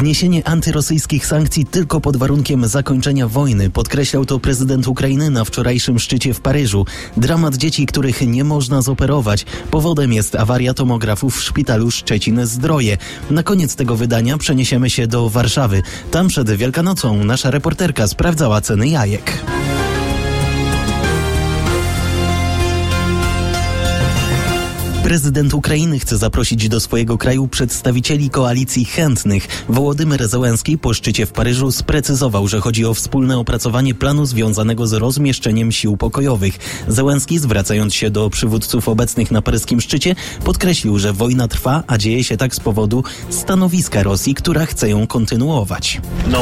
Zniesienie antyrosyjskich sankcji tylko pod warunkiem zakończenia wojny. Podkreślał to prezydent Ukrainy na wczorajszym szczycie w Paryżu. Dramat dzieci, których nie można zoperować. Powodem jest awaria tomografów w szpitalu Szczecin-Zdroje. Na koniec tego wydania przeniesiemy się do Warszawy. Tam przed Wielkanocą nasza reporterka sprawdzała ceny jajek. Prezydent Ukrainy chce zaprosić do swojego kraju przedstawicieli koalicji chętnych. Wołodymyr Zełenski po szczycie w Paryżu sprecyzował, że chodzi o wspólne opracowanie planu związanego z rozmieszczeniem sił pokojowych. Zełenski, zwracając się do przywódców obecnych na paryskim szczycie, podkreślił, że wojna trwa, a dzieje się tak z powodu stanowiska Rosji, która chce ją kontynuować.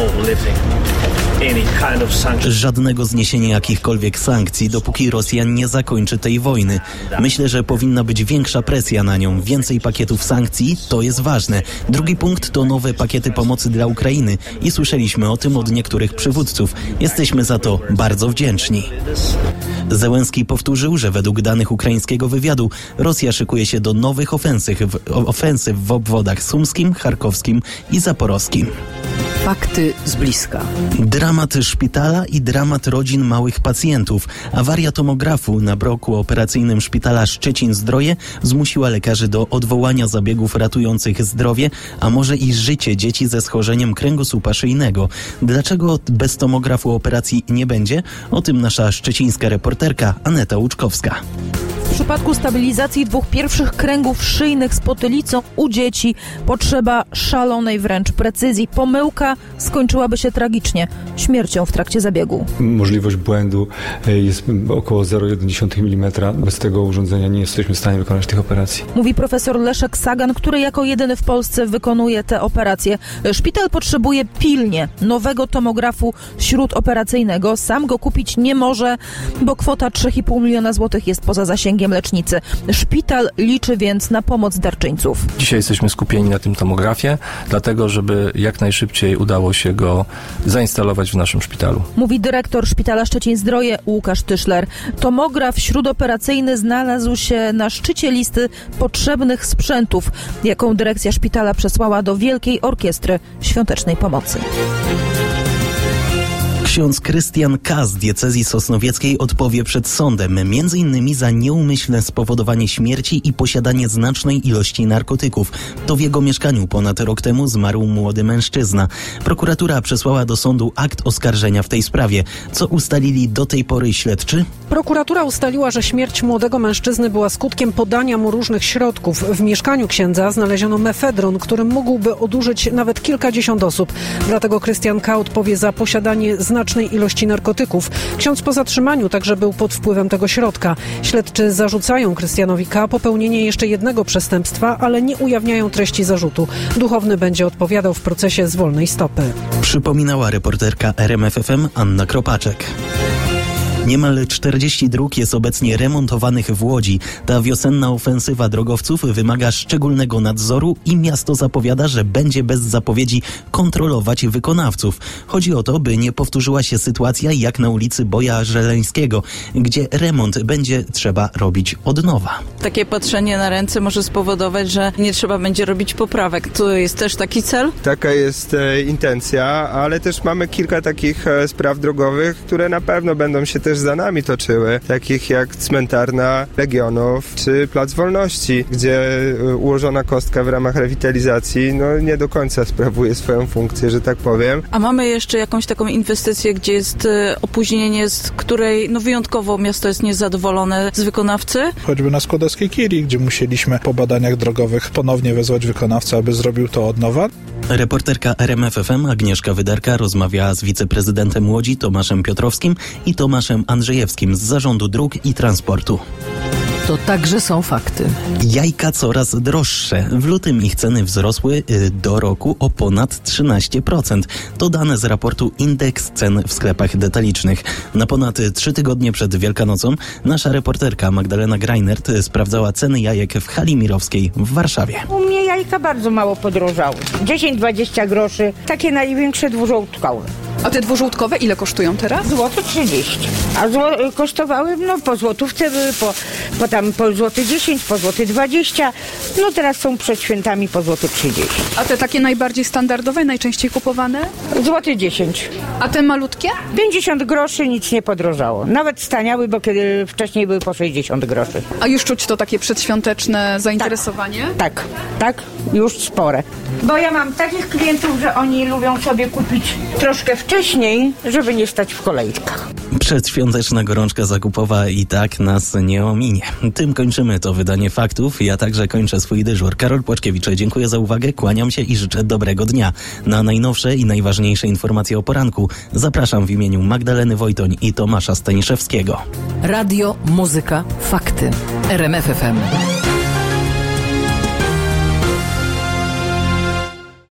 Żadnego zniesienia jakichkolwiek sankcji, dopóki Rosja nie zakończy tej wojny. Myślę, że powinna być większa presja na nią, więcej pakietów sankcji, to jest ważne. Drugi punkt to nowe pakiety pomocy dla Ukrainy i słyszeliśmy o tym od niektórych przywódców. Jesteśmy za to bardzo wdzięczni. Zełenski powtórzył, że według danych ukraińskiego wywiadu Rosja szykuje się do nowych ofensyw w obwodach sumskim, charkowskim i zaporowskim. Fakty z bliska. Dramat szpitala i dramat rodzin małych pacjentów. Awaria tomografu na bloku operacyjnym szpitala Szczecin-Zdroje zmusiła lekarzy do odwołania zabiegów ratujących zdrowie, a może i życie dzieci ze schorzeniem kręgosłupa szyjnego. Dlaczego bez tomografu operacji nie będzie? O tym nasza szczecińska reporterka Aneta Łuczkowska. W przypadku stabilizacji 2 pierwszych kręgów szyjnych z potylicą u dzieci potrzeba szalonej wręcz precyzji. Pomyłka skończyłaby się tragicznie, śmiercią w trakcie zabiegu. Możliwość błędu jest około 0,1 mm. Bez tego urządzenia nie jesteśmy w stanie wykonać tych operacji. Mówi profesor Leszek Sagan, który jako jedyny w Polsce wykonuje te operacje. Szpital potrzebuje pilnie nowego tomografu śródoperacyjnego. Sam go kupić nie może, bo kwota 3,5 miliona złotych jest poza zasięgiem lecznicy. Szpital liczy więc na pomoc darczyńców. Dzisiaj jesteśmy skupieni na tym tomografie, dlatego żeby jak najszybciej udało się go zainstalować w naszym szpitalu. Mówi dyrektor Szpitala Szczecin-Zdroje Łukasz Tyszler. Tomograf śródoperacyjny znalazł się na szczycie listy potrzebnych sprzętów, jaką dyrekcja szpitala przesłała do Wielkiej Orkiestry Świątecznej Pomocy. Ksiądz Krystian K. z diecezji sosnowieckiej odpowie przed sądem, m.in. za nieumyślne spowodowanie śmierci i posiadanie znacznej ilości narkotyków. To w jego mieszkaniu ponad rok temu zmarł młody mężczyzna. Prokuratura przesłała do sądu akt oskarżenia w tej sprawie. Co ustalili do tej pory śledczy? Prokuratura ustaliła, że śmierć młodego mężczyzny była skutkiem podania mu różnych środków. W mieszkaniu księdza znaleziono mefedron, którym mógłby odurzyć nawet kilkadziesiąt osób. Dlatego Krystian K. odpowie za posiadanie znacznej ilości narkotyków. Ksiądz po zatrzymaniu także był pod wpływem tego środka. Śledczy zarzucają Krystianowi K. popełnienie jeszcze jednego przestępstwa, ale nie ujawniają treści zarzutu. Duchowny będzie odpowiadał w procesie z wolnej stopy. Przypominała reporterka RMF FM Anna Kropaczek. Niemal 40 dróg jest obecnie remontowanych w Łodzi. Ta wiosenna ofensywa drogowców wymaga szczególnego nadzoru i miasto zapowiada, że będzie bez zapowiedzi kontrolować wykonawców. Chodzi o to, by nie powtórzyła się sytuacja jak na ulicy Boja Żeleńskiego, gdzie remont będzie trzeba robić od nowa. Takie patrzenie na ręce może spowodować, że nie trzeba będzie robić poprawek. To jest też taki cel? Taka jest intencja, ale też mamy kilka takich spraw drogowych, które na pewno będą się też za nami toczyły, takich jak Cmentarna Legionów czy Plac Wolności, gdzie ułożona kostka w ramach rewitalizacji nie do końca sprawuje swoją funkcję, że tak powiem. A mamy jeszcze jakąś taką inwestycję, gdzie jest opóźnienie, z której wyjątkowo miasto jest niezadowolone z wykonawcy? Choćby na Skłodowskiej Kiri, gdzie musieliśmy po badaniach drogowych ponownie wezwać wykonawcę, aby zrobił to od nowa. Reporterka RMF FM Agnieszka Wydarka rozmawiała z wiceprezydentem Łodzi Tomaszem Piotrowskim i Tomaszem Andrzejewskim z Zarządu Dróg i Transportu. To także są fakty. Jajka coraz droższe. W lutym ich ceny wzrosły do roku o ponad 13%. To dane z raportu Indeks Cen w sklepach detalicznych. Na ponad 3 tygodnie przed Wielkanocą nasza reporterka Magdalena Greinert sprawdzała ceny jajek w hali Mirowskiej w Warszawie. U mnie jajka bardzo mało podrożały. 10-20 groszy. Takie największe dwużołtkowe. A te dwużółtkowe ile kosztują teraz? Złoto 30. A kosztowały po złotówce, były po złoty 10, po złoty 20. No teraz są przed świętami po złoty 30. A te takie najbardziej standardowe, najczęściej kupowane? Złoty 10. A te malutkie? 50 groszy, nic nie podrożało. Nawet staniały, bo kiedy wcześniej były po 60 groszy. A już czuć to takie przedświąteczne zainteresowanie? Tak, już spore. Bo ja mam takich klientów, że oni lubią sobie kupić troszkę wcześniej, żeby nie stać w kolejkach. Przedświąteczna gorączka zakupowa i tak nas nie ominie. Tym kończymy to wydanie faktów. Ja także kończę swój dyżur. Karol Płaczkiewicz, dziękuję za uwagę, kłaniam się i życzę dobrego dnia. Na najnowsze i najważniejsze informacje o poranku zapraszam w imieniu Magdaleny Wojtoń i Tomasza Staniszewskiego. Radio, muzyka, fakty. RMF FM.